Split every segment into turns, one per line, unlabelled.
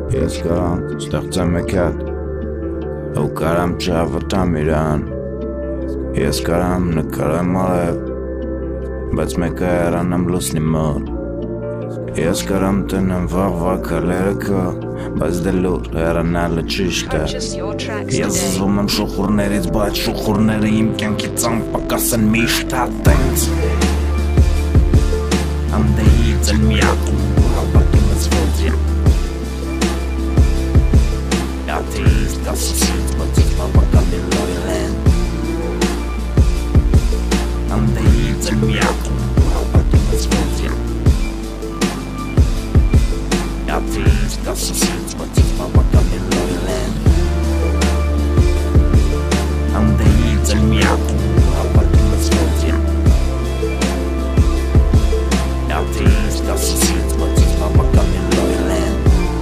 Ես կարամ ստեղծեմ մեկ հատ ու կարամ չհավատամ իրան Ես կարամ նկարեմ արև բայց մեկը հեռանամ լուսնի մոտ Ես կարամ տնեմ վաղվա քալերը քո բայց դե լուր հեռանալը ճիշտ է Ես զվում եմ շուխուրներից բայց շուխուրները իմ կյանքի ծամպակաս են միշտ հատենց Անդեից էլ միատում հավատում ես ոձյա Ատեիստ ասասից բացից բավականի լոյլ են Անդեից էլ միատում հավատում ես ոձյա Ատեիստ ասասից բացից բավականի լոյլ են Անդեից էլ միատում հավատում ես ոձյա Ատեիստ ասասից բացից բավականի լոյլ են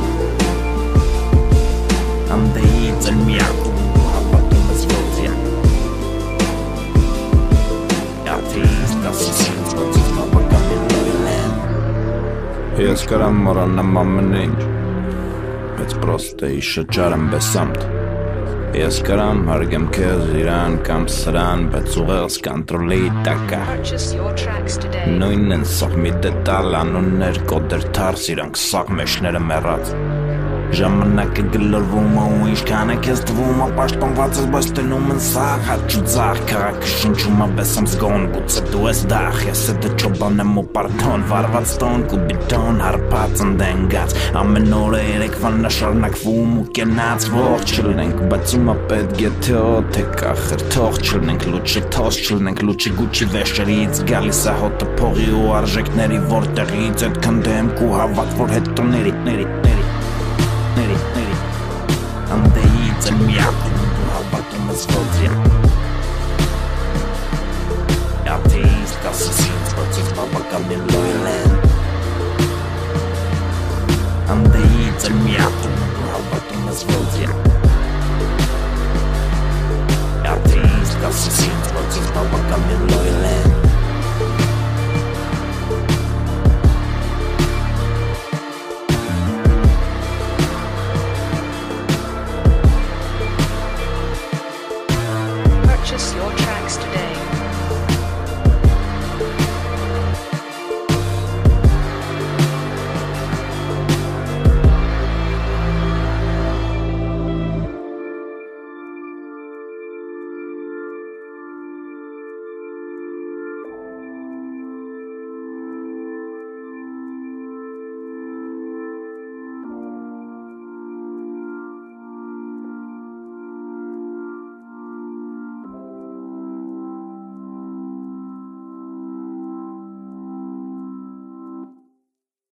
Անդեից էլ միատում հավատում ես ոձյա Ատեիստ ասասից բացից բավականի լոյլ են Ես կարամ մոռանամ ամեն ինչ Բայց պրոստը իշճարեմ բեսամտ Ես կարամ հարգեմ քեզ իրան կամ սրան Բայց ուղեղս կոնտրոլի տակա Նույնն են սաղ մի դետալ անուններ կոդեր թարս իրանք սաղ մեշները մեռած Ժամանակը գլորվում ու ինչքան է քեզ թվում ապաշտոնված ես բայց տնում են սաղ Հաչ ու ձախ քաղաքը շնչում աբեսամ զգոն գուցե դու ես դախ Ես է դե չոբան եմ ու պարթոն վարված տոնք ու բիտոն հարպած ընդենգած Ամեն օրը երեկվան նշարնակվում ու կենած ողջ չլնենք Բայց ումա պետք է թե օդ է կախր թող չլնենք Լուչի թոս չլնենք լուչի գուչի վեշերից Գալիս է հոտը փողի ու արժեքների որտեղից Էդ քնդեմք ու հավատ որ հետոների Անդեից էլ միատում ու հավատում ես ոձյա Ատեիստ ասասից բացից բավականի լոյլ են Անդեից էլ միատում ու հավատում ես ոձյա Ատեիստ ասասից բացից բավականի լոյլ են
Purchase your tracks today.